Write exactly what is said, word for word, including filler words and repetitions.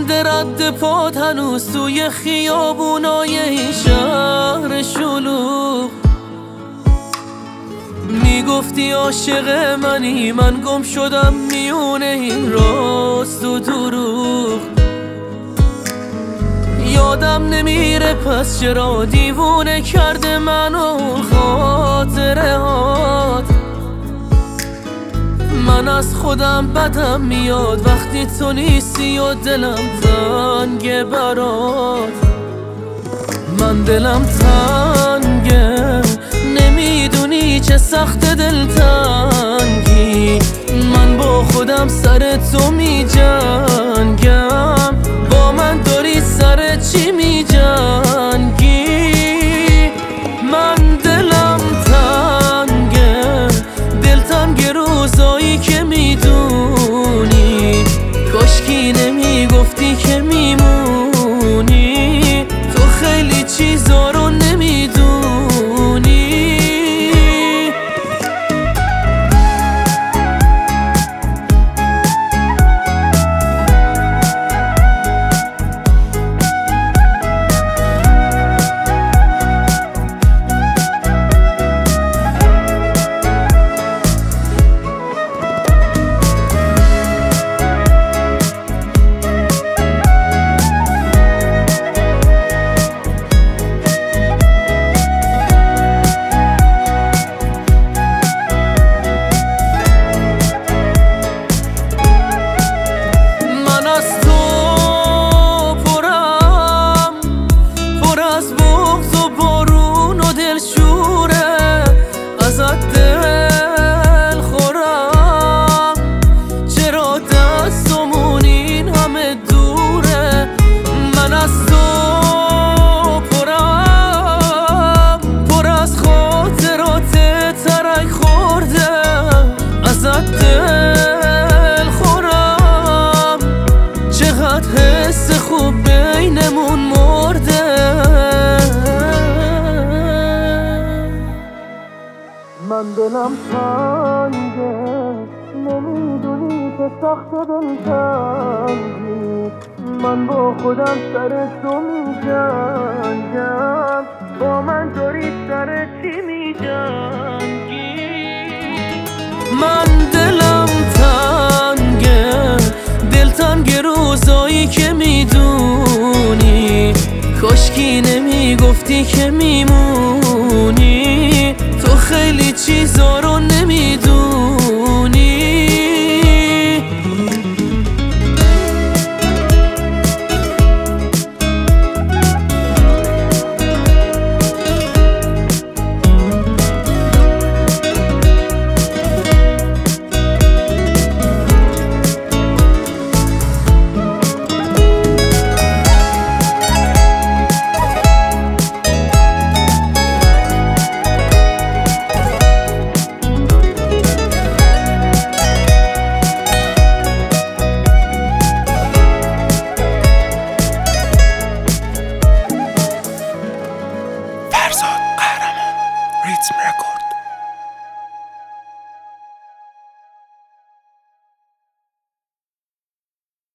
بند رد پات هنوز توی خیابونای این شهر شلوغ. میگفتی عاشق منی، من گم شدم میونه این راست و دروغ. یادم نمیره پس چرا دیوونه کرده منو خاطره هات. من از خودم بدم میاد وقتی تو نیستی و دلم تنگه برات. من دلم تنگه نمیدونی چه سخت دلتنگی. من با خودم سر تو می جنگم، با من داری سر چی می جنگی؟ من دلم تنگه، دلتنگ روزایی که میدونی کاشکی نمیگفتی که میمونی. تو خیلی چیزا رو نمیدونی. دل خورم چقدر حس خوب بینمون مرده. من دلم تنگه نمیدونی که سخت دلتنگی. من با خودم سر تو می جنگم، با من داری سر چی می جنگی؟ من دلم تنگه، دلتنگ روزایی که میدونی کاشکی نمیگفتی که میمونی.